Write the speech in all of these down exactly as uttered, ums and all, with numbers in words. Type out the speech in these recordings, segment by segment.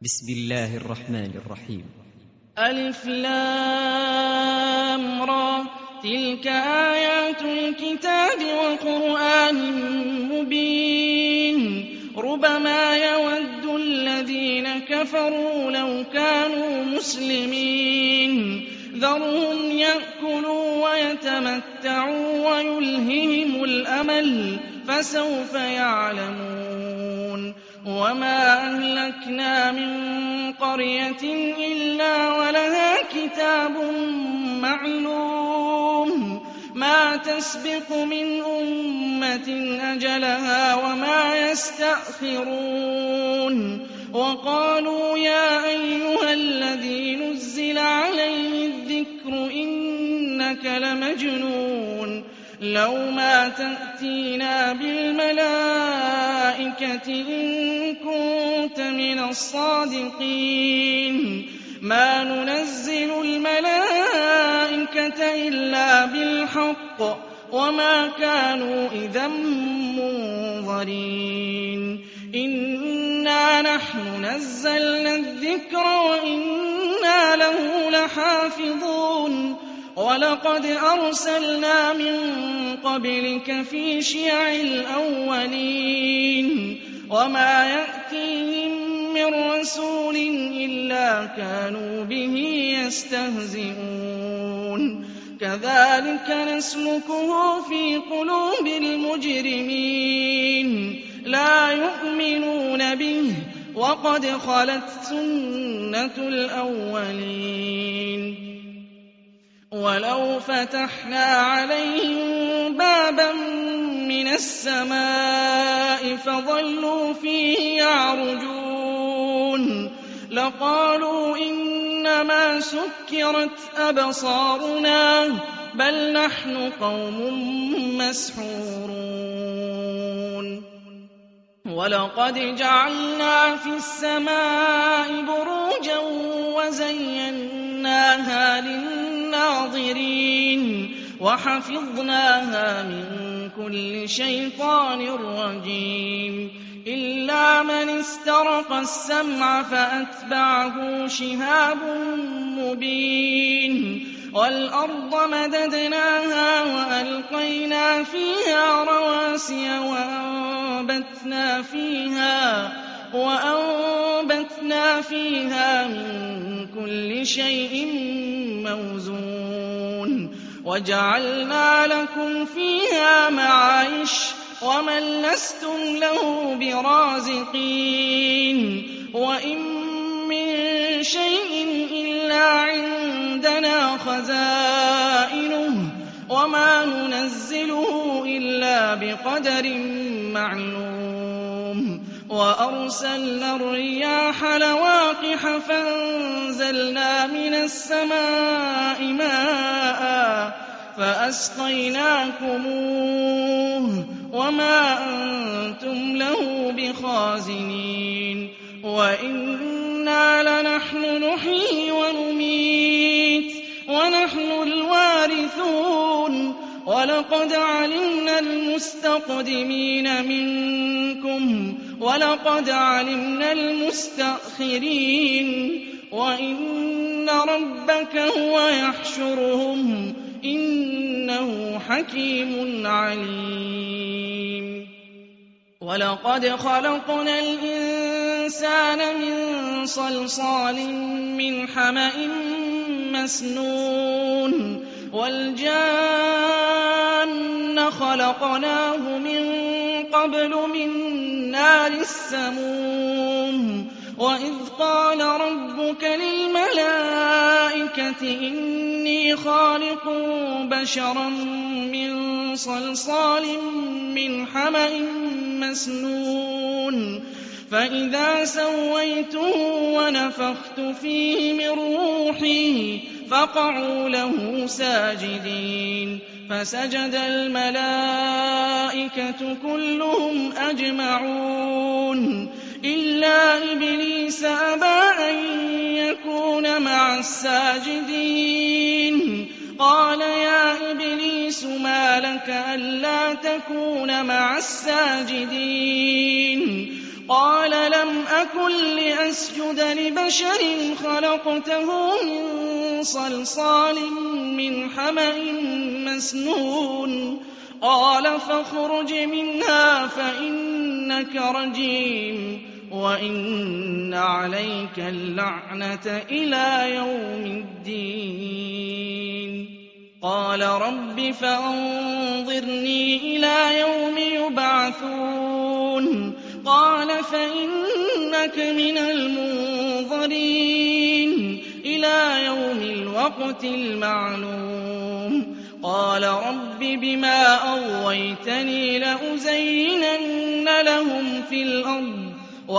بسم الله الرحمن الرحيم. ألف لام را تلك آيات الكتاب وقرآن مبين ربما يود الذين كفروا لو كانوا مسلمين ذرهم يأكلوا ويتمتعوا ويلههم الأمل فسوف يعلمون وما أهلكنا من قرية إلا ولها كتاب معلوم ما تسبق من أمة أجلها وما يستأخرون وقالوا يا أيها الذي نزل عليه الذكر إنك لمجنون لو ما تأتينا بالملائكة إن كنت من الصادقين ما ننزل الملائكة إلا بالحق وما كانوا إذا منظرين إنا نحن نزلنا الذكر وإنا له لحافظون وَلَقَدْ أَرْسَلْنَا مِن قَبْلِكَ فِي شِيَعِ الْأَوَّلِينَ وَمَا يَأْتِيهِم مِّن رَّسُولٍ إِلَّا كَانُوا بِهِ يَسْتَهْزِئُونَ كَذَٰلِكَ نَسْلُكُهُ فِي قُلُوبِ الْمُجْرِمِينَ لَا يُؤْمِنُونَ بِهِ وَقَدْ خَلَتْ سُنَّةُ الْأَوَّلِينَ وَلَوْ فَتَحْنَا عَلَيْهِم بَابًا مِّنَ السَّمَاءِ فَظَلُّوا فِيهِ يَعْرُجُونَ لَقَالُوا إِنَّمَا سُكِّرَتْ أَبْصَارُنَا بَلْ نَحْنُ قَوْمٌ مَّسْحُورُونَ وَلَقَدْ جَعَلْنَا فِي السَّمَاءِ بُرُوجًا وَزَيَّنَّاهَا لِلنَّاظِرِينَ وَحَفِظْنَاهَا مِن كُلِّ شَيْطَانٍ رَّجِيمٍ إِلَّا مَنِ اسْتَرَقَ السَّمْعَ فَأَتْبَعَهُ شِهَابٌ مُّبِينٌ وَالْأَرْضَ مَدَدْنَاهَا وَأَلْقَيْنَا فِيهَا رَوَاسِيَ وَأَنبَتْنَا فِيهَا وَأَنبَتْنَا فِيهَا مِن كُلِّ شَيْءٍ مَّوْزُونٍ وَجَعَلْنَا لَكُمْ فِيهَا مَعَايِشَ وَمَن لَّسْتُمْ لَهُ بِرَازِقِينَ وَإِن مِّن شَيْءٍ إِلَّا عِندَنَا خَزَائِنُهُ وَمَا نُنَزِّلُهُ إِلَّا بِقَدَرٍ مَّعْلُومٍ وَأَرْسَلْنَا الرِّيَاحَ لَوَاقِحَ فَأَنزَلْنَا مِنَ السَّمَاءِ مَاءً فَأَسْقَيْنَاكُمُوهُ وَمَا أَنتُمْ لَهُ بِخَازِنِينَ وَإِنَّا لَنَحْنُ نُحْيِي وَنُمِيتُ وَنَحْنُ الْوَارِثُونَ وَلَقَدْ عَلِمْنَا الْمُسْتَقْدِمِينَ مِنكُمْ وَلَقَدْ عَلِمْنَا الْمُسْتَأْخِرِينَ وَإِنَّ رَبَّكَ هُوَ يَحْشُرُهُمْ إِنَّهُ حَكِيمٌ عَلِيمٌ وَلَقَدْ خَلَقْنَا الْإِنسَانَ مِن صَلْصَالٍ مِّنْ حَمَإٍ مَّسْنُونٍ وَالْجَانَّ خَلَقْنَاهُ مِن قَبْلُ مِن نَّارِ السَّمُومِ وَإِذْ قَالَ رَبُّكَ لِلْمَلَائِكَةِ إِنِّي خَالِقٌ بَشَرًا مِّن صَلْصَالٍ مِّنْ حَمَإٍ مَّسْنُونٍ فَإِذَا سَوَّيْتُهُ وَنَفَخْتُ فِيهِ مِن رُّوحِي فَقَعُوا لَهُ سَاجِدِينَ فَسَجَدَ الْمَلَائِكَةُ كُلُّهُمْ أَجْمَعُونَ إِلَّا إِبْلِيسَ أَبَىٰ أَن يَكُونَ مَعَ السَّاجِدِينَ قَالَ يَا إِبْلِيسُ مَا لَكَ أَلَّا تَكُونَ مَعَ السَّاجِدِينَ قال لم أكن لأسجد لبشر خلقته من صلصال من حمأ مسنون قال فاخرج منها فإنك رجيم وإن عليك اللعنة إلى يوم الدين قال رب فأنظرني إلى يوم يبعثون قال فإنك من المنظرين إلى يوم الوقت المعلوم قال رب بما أغويتني لأزينن لهم في الأرض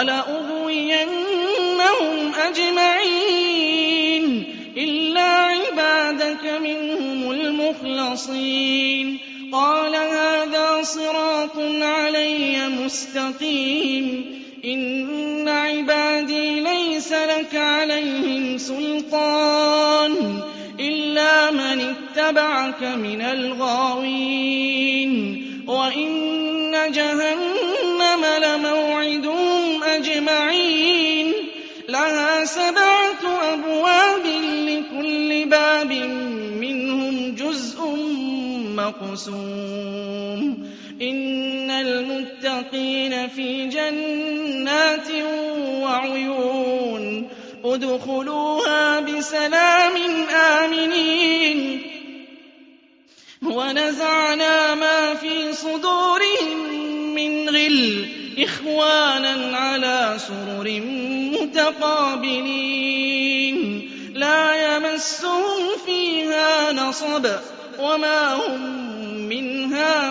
ولأغوينهم أجمعين إلا عبادك منهم المخلصين قال هذا صراط علي مستقيم إن عبادي ليس لك عليهم سلطان إلا من اتبعك من الغاوين وإن جهنم لموعدهم أجمعين لها سبعة أبواب لكل باب منهم جزء مقسوم إن المتقين في جنات وعيون ادخلوها بسلام آمنين ونزعنا ما في صدورهم من غل إخوانا على سرر متقابلين لا يمسهم فيها نصب وما هم منها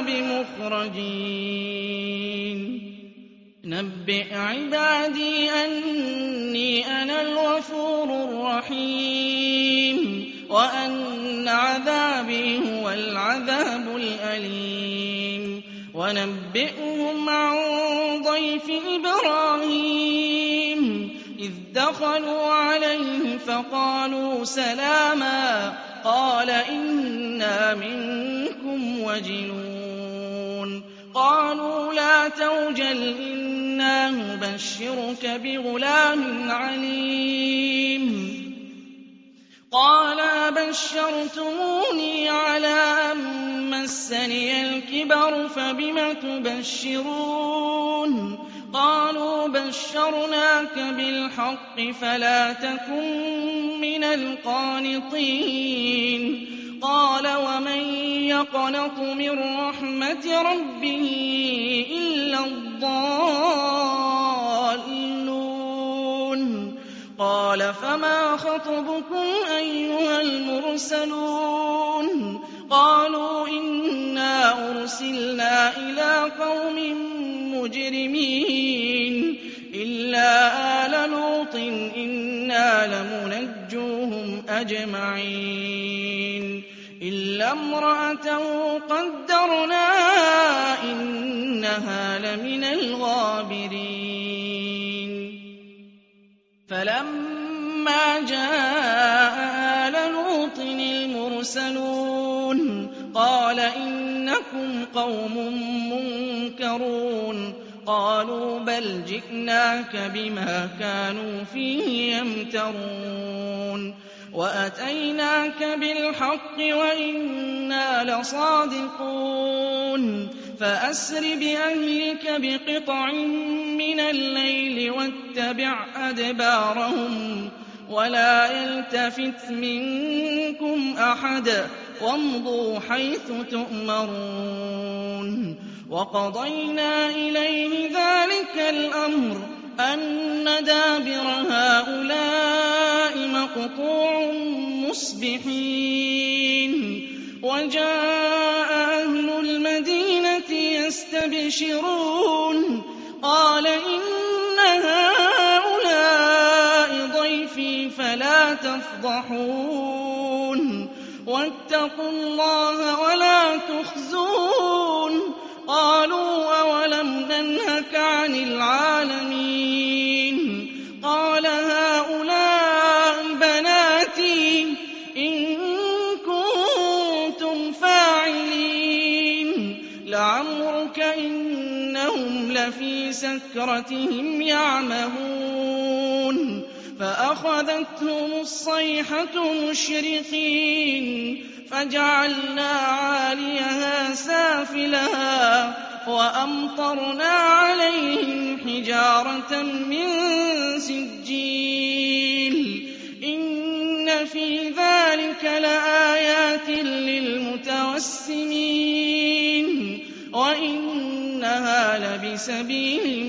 بمخرجين نبئ عبادي أني أنا الغفور الرحيم وأن عذابي هو العذاب الأليم ونبئهم عن ضيف إبراهيم إذ دخلوا عليه فقالوا سلاما قال إنا منكم وجلون قالوا لا توجل إنا نبشرك بغلام عليم قال أبشرتموني على أن مسني الكبر فبم تبشرون قالوا بشرناك بالحق فلا تكن من القانطين قال ومن يقنط من رحمة ربه إلا الضالون قال فما خطبكم أيها المرسلون قالوا إنا أرسلنا إلى قوم مجرمين إلا آل لوط إنا لمنجوهم أجمعين إلا امرأته قدرنا إنها لمن الغابرين فلما جاء آل لوط المرسلون قال إنكم قوم منكرون قالوا بل جئناك بما كانوا فيه يمترون وأتيناك بالحق وإنا لصادقون فأسر بأهلك بقطع من الليل واتبع أدبارهم ولا يلتفت منكم أحد وامضوا حيث تؤمرون وقضينا إليه ذلك الأمر أن دابر هؤلاء مقطوع مصبحين وجاء أهل المدينة يستبشرون قال إن هؤلاء ضيفي فلا تفضحون واتقوا الله ولا تخزون قالوا أولم ننهك عن العالمين قال هؤلاء بناتي إن كنتم فاعلين لعمرك إنهم لَفِي سَكْرَتِهِمْ يَعْمَهُونَ فَأَخَذَتْهُمُ الصَّيْحَةُ مُشْرِقِينَ فَجَعَلْنَا عَالِيَهَا سَافِلَهَا وَأَمْطَرْنَا عَلَيْهِمْ حِجَارَةً مِّن سِجِّيلٍ إِنَّ فِي ذَٰلِكَ لَآيَاتٍ لِّلْمُتَوَسِّمِينَ وَإِنَّهَا لَبِسَبِيلٍ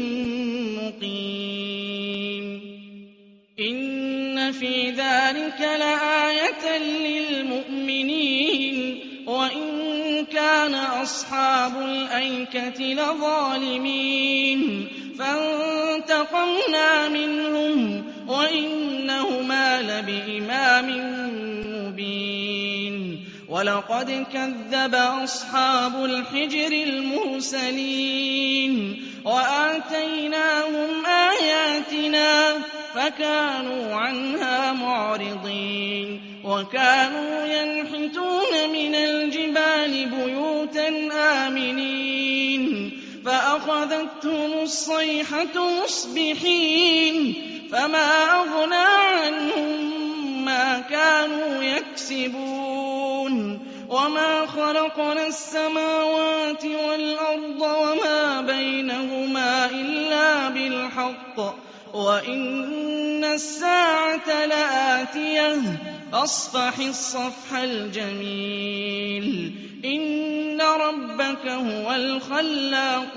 مُّقِيمٍ إِنَّ فِي ذَٰلِكَ لَآيَةً لِّلْمُؤْمِنِينَ وَإِن كَانَ أَصْحَابُ الْأَيْكَةِ لَظَالِمِينَ فَانتَقَمْنَا مِنْهُمْ وَإِنَّهُمَا لَبِإِمَامٍ مُّبِينٍ وَلَقَدْ كَذَّبَ أَصْحَابُ الْحِجْرِ الْمُرْسَلِينَ وَآتَيْنَاهُمْ آيَاتِنَا فَكَانُوا عَنْهَا مُعْرِضِينَ وَكَانُوا يَنْحِتُونَ مِنَ الْجِبَالِ بُيُوتًا آمِنِينَ فَأَخَذَتْهُمُ الصَّيْحَةُ مُصْبِحِينَ فَمَا أَغْنَىٰ عَنْهُم مَّا كَانُوا يَكْسِبُونَ وَمَا خَلَقْنَا السَّمَاوَاتِ وَالْأَرْضَ وَمَا بَيْنَهُمَا إِلَّا بِالْحَقِّ وَإِنَّ السَّاعَةَ لَآتِيَةٌ فَاصْفَحِ الصَّفْحَ الْجَمِيلَ إِنَّ رَبَّكَ هُوَ الْخَلَّاقُ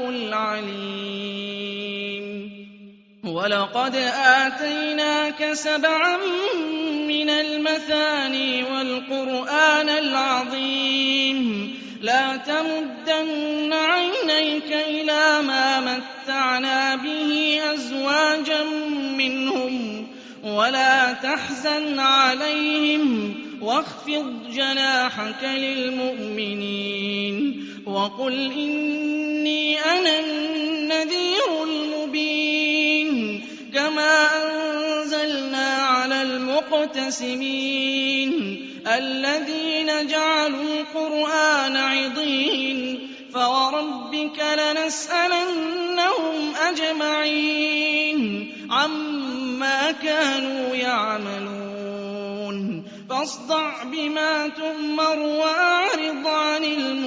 الْعَلِيمُ وَلَقَدْ آتَيْنَاكَ سَبْعًا مِّنَ الْمَثَانِي وَالْقُرْآنَ الْعَظِيمَ لَا تَمُدَّنَّ عَيْنَيْكَ إِلَىٰ مَا مَتَّعْنَا بِهِ أَزْوَاجًا مِّنْهُمْ وَلَا تَحْزَنْ عَلَيْهِمْ وَاخْفِضْ جَنَاحَكَ لِلْمُؤْمِنِينَ وَقُلْ إِنِّي أَنَا النَّذِيرُ الْمُبِينُ كَمَا أَنزَلْنَا عَلَى الْمُقْتَسِمِينَ الَّذِينَ جَعَلُوا الْقُرْآنَ عِضِينَ فَوَرَبِّكَ لَنَسْأَلَنَّهُمْ أَجْمَعِينَ عَمَّا كَانُوا يَعْمَلُونَ فاصدع بما تؤمر وأعرض عن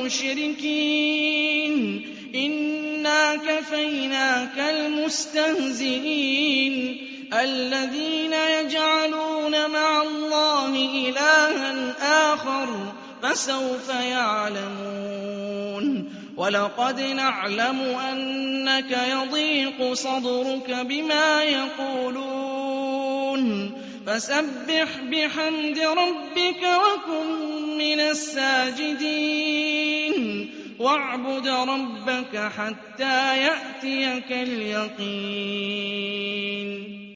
المشركين إنا كفيناك المستهزئين الذين يجعلون مع الله إلها آخر فسوف يعلمون ولقد نعلم أنك يضيق صدرك بما يقولون فسبح بحمد ربك وكن من الساجدين واعبد ربك حتى يأتيك اليقين